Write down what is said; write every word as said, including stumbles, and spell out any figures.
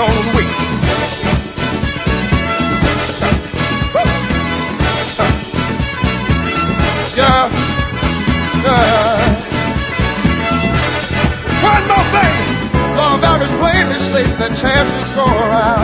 gonna wait. Yeah, yeah. One more thing. Law of average plainly states that chances go around.